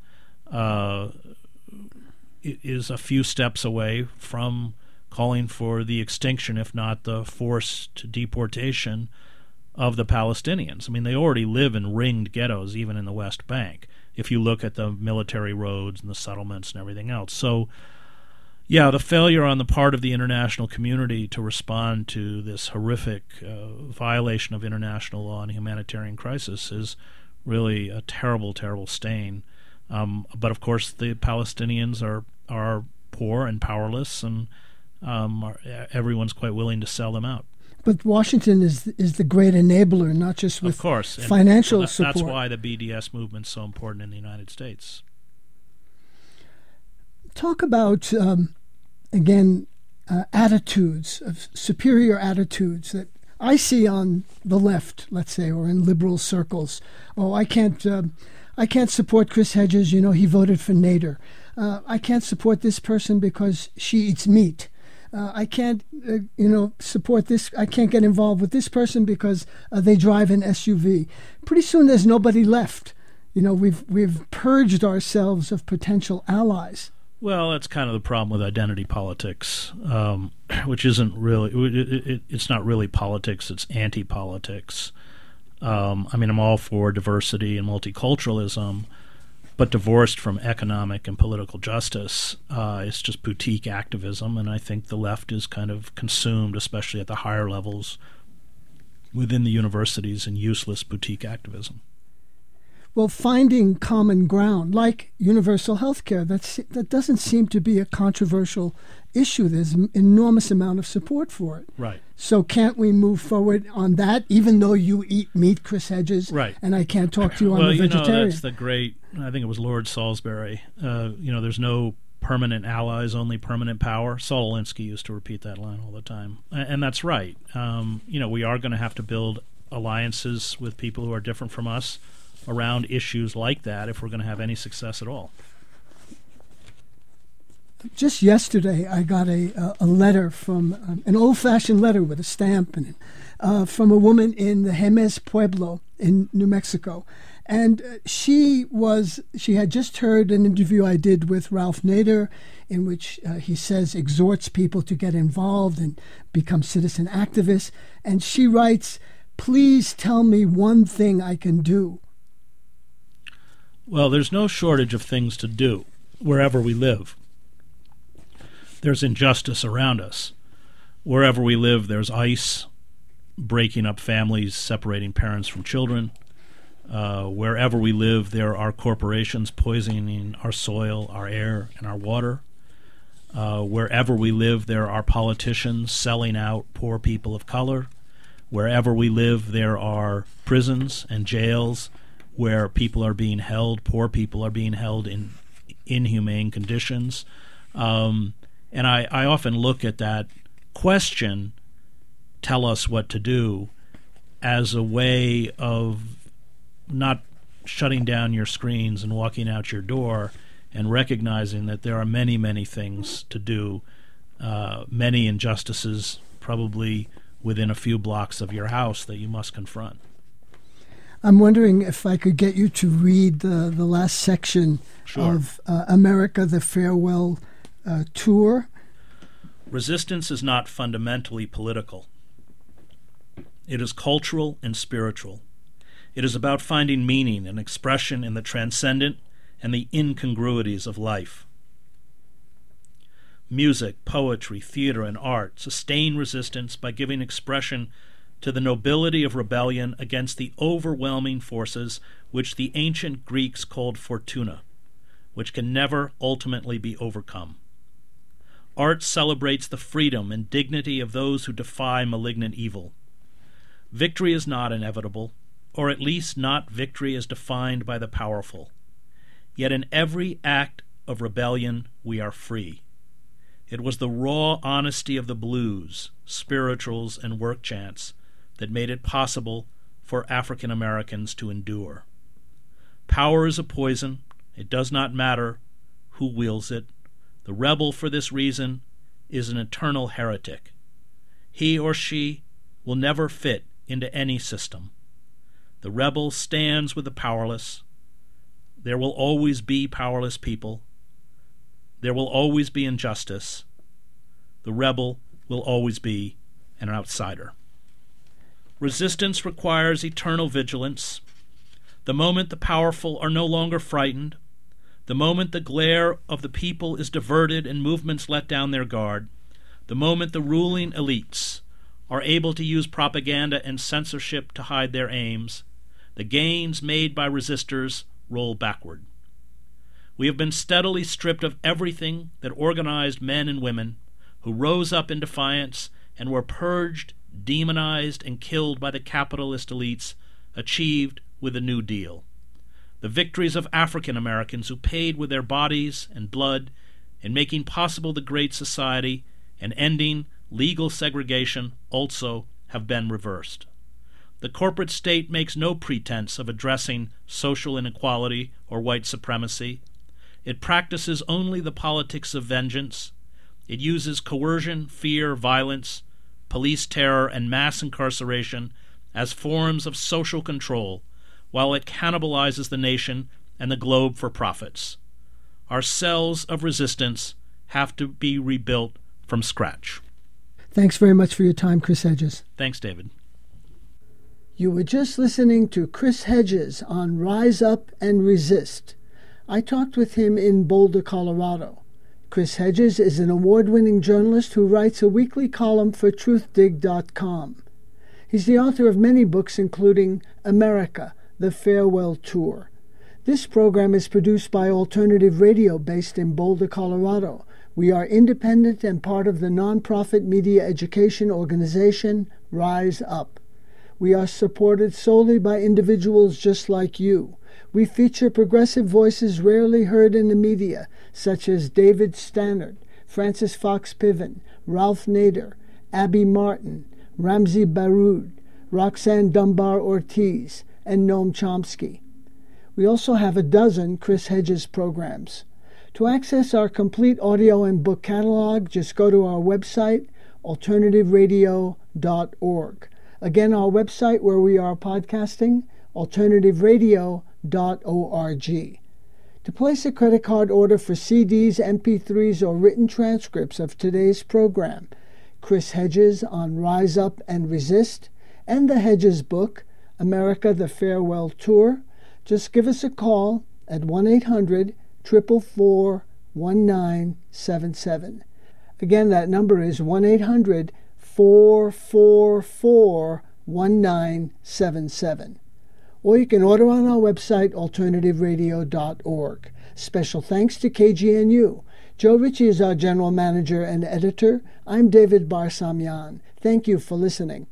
is a few steps away from calling for the extinction, if not the forced deportation, of the Palestinians. I mean, they already live in ringed ghettos, even in the West Bank, if you look at the military roads and the settlements and everything else. So, yeah, the failure on the part of the international community to respond to this horrific violation of international law and humanitarian crisis is really a terrible, terrible stain. But, of course, the Palestinians are poor and powerless, and everyone's quite willing to sell them out. But Washington is the great enabler, not just with financial support. That's why the BDS movement is so important in the United States. Talk about, again, attitudes, of superior attitudes that I see on the left, let's say, or in liberal circles. Oh, I can't support Chris Hedges. You know, he voted for Nader. I can't support this person because she eats meat. I can't, support this. I can't get involved with this person because they drive an SUV. Pretty soon, there's nobody left. You know, we've purged ourselves of potential allies. Well, that's kind of the problem with identity politics, which isn't really. It's not really politics. It's anti-politics. I mean, I'm all for diversity and multiculturalism, but divorced from economic and political justice, it's just boutique activism, and I think the left is kind of consumed, especially at the higher levels within the universities, in useless boutique activism. Well, finding common ground, like universal health care, that doesn't seem to be a controversial issue. There's an enormous amount of support for it. Right. So can't we move forward on that, even though you eat meat, Chris Hedges, right, and I can't talk to you on the vegetarian? Well, that's the great, I think it was Lord Salisbury, there's no permanent allies, only permanent power. Saul Alinsky used to repeat that line all the time. And that's right. We are going to have to build alliances with people who are different from us around issues like that if we're going to have any success at all. Just yesterday, I got a letter from an old-fashioned letter with a stamp in it from a woman in the Jemez Pueblo in New Mexico. And she had just heard an interview I did with Ralph Nader in which he says exhorts people to get involved and become citizen activists. And she writes, "Please tell me one thing I can do." Well, there's no shortage of things to do wherever we live. There's injustice around us. Wherever we live, there's ICE breaking up families, separating parents from children. Wherever we live, there are corporations poisoning our soil, our air, and our water. Wherever we live, there are politicians selling out poor people of color. Wherever we live, there are prisons and jails where people are being held, poor people are being held in inhumane conditions. And I often look at that question, tell us what to do, as a way of not shutting down your screens and walking out your door and recognizing that there are many, many things to do, many injustices probably within a few blocks of your house that you must confront. I'm wondering if I could get you to read the last section of America, the Farewell Tour. Resistance is not fundamentally political. It is cultural and spiritual. It is about finding meaning and expression in the transcendent and the incongruities of life. Music, poetry, theater, and art sustain resistance by giving expression to the nobility of rebellion against the overwhelming forces which the ancient Greeks called fortuna, which can never ultimately be overcome. Art celebrates the freedom and dignity of those who defy malignant evil. Victory is not inevitable, or at least not victory as defined by the powerful. Yet in every act of rebellion we are free. It was the raw honesty of the blues, spirituals, and work chants that made it possible for African Americans to endure. Power is a poison. It does not matter who wields it. The rebel, for this reason, is an eternal heretic. He or she will never fit into any system. The rebel stands with the powerless. There will always be powerless people. There will always be injustice. The rebel will always be an outsider. Resistance requires eternal vigilance. The moment the powerful are no longer frightened, the moment the glare of the people is diverted and movements let down their guard, the moment the ruling elites are able to use propaganda and censorship to hide their aims, the gains made by resistors roll backward. We have been steadily stripped of everything that organized men and women who rose up in defiance and were purged, demonized, and killed by the capitalist elites achieved with the New Deal. The victories of African Americans who paid with their bodies and blood in making possible the Great Society and ending legal segregation also have been reversed. The corporate state makes no pretense of addressing social inequality or white supremacy. It practices only the politics of vengeance. It uses coercion, fear, violence, police terror, and mass incarceration as forms of social control, while it cannibalizes the nation and the globe for profits. Our cells of resistance have to be rebuilt from scratch. Thanks very much for your time, Chris Hedges. Thanks, David. You were just listening to Chris Hedges on Rise Up and Resist. I talked with him in Boulder, Colorado. Chris Hedges is an award-winning journalist who writes a weekly column for TruthDig.com. He's the author of many books, including America, the Farewell Tour. This program is produced by Alternative Radio based in Boulder, Colorado. We are independent and part of the nonprofit media education organization Rise Up. We are supported solely by individuals just like you. We feature progressive voices rarely heard in the media, such as David Stannard, Francis Fox Piven, Ralph Nader, Abby Martin, Ramzi Baroud, Roxanne Dunbar Ortiz, and Noam Chomsky. We also have a dozen Chris Hedges programs. To access our complete audio and book catalog, just go to our website, alternativeradio.org. Again, our website where we are podcasting, alternativeradio.org. To place a credit card order for CDs, MP3s, or written transcripts of today's program, Chris Hedges on Rise Up and Resist, and the Hedges book, America, the Farewell Tour, just give us a call at 1-800-444-1977. Again, that number is 1-800-444-1977. Or you can order on our website, alternativeradio.org. Special thanks to KGNU. Joe Ritchie is our general manager and editor. I'm David Barsamian. Thank you for listening.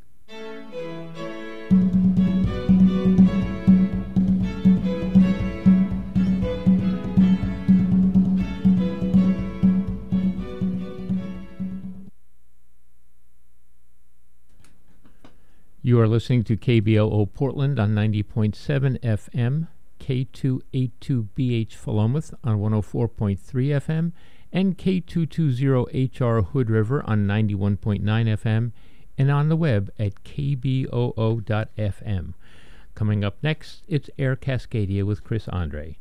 You are listening to KBOO Portland on 90.7 FM, K282BH Philomath on 104.3 FM and K220HR Hood River on 91.9 FM and on the web at kboo.fm. Coming up next, it's Air Cascadia with Chris Andre.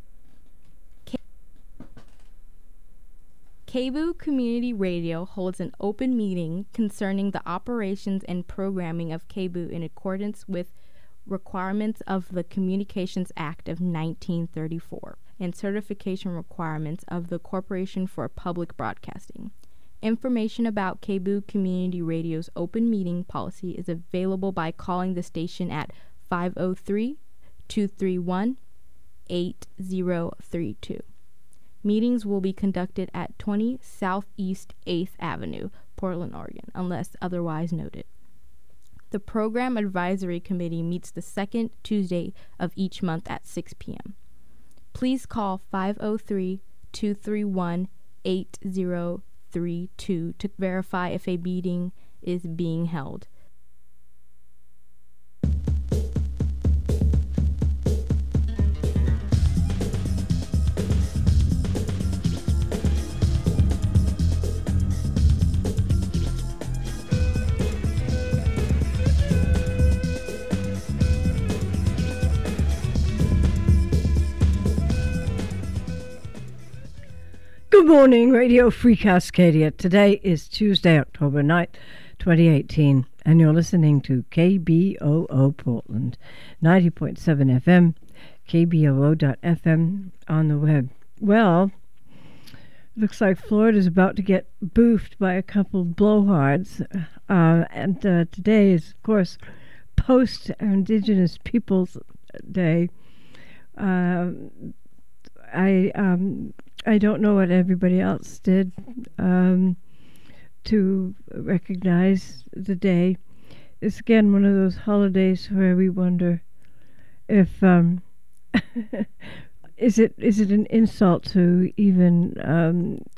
KBOO Community Radio holds an open meeting concerning the operations and programming of KBOO in accordance with requirements of the Communications Act of 1934 and certification requirements of the Corporation for Public Broadcasting. Information about KBOO Community Radio's open meeting policy is available by calling the station at 503-231-8032. Meetings will be conducted at 20 Southeast 8th Avenue, Portland, Oregon, unless otherwise noted. The Program Advisory Committee meets the second Tuesday of each month at 6 p.m. Please call 503-231-8032 to verify if a meeting is being held. Good morning, Radio Free Cascadia. Today is Tuesday, October 9th, 2018, and you're listening to KBOO Portland, 90.7 FM, kboo.fm on the web. Well, looks like Florida's about to get boofed by a couple blowhards, and today is, of course, Post-Indigenous Peoples Day. I don't know what everybody else did to recognize the day. It's again one of those holidays where we wonder if is it an insult to even